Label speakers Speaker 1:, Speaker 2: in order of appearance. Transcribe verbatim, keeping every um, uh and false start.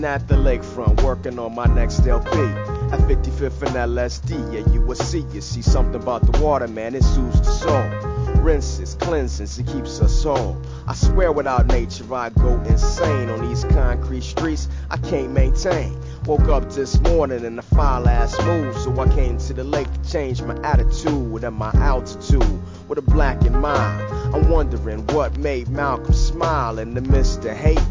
Speaker 1: Sitting at the lakefront, working on my next L P. At fifty-fifth and L S D, yeah, you will see. You see something about the water, man, it soothes the soul. Rinses, cleanses, it keeps us whole. I swear without nature I go insane. On these concrete streets I can't maintain. Woke up this morning and the foul ass moved, so I came to the lake to change my attitude and my altitude with a black in mind. I'm wondering what made Malcolm smile in the midst of hate.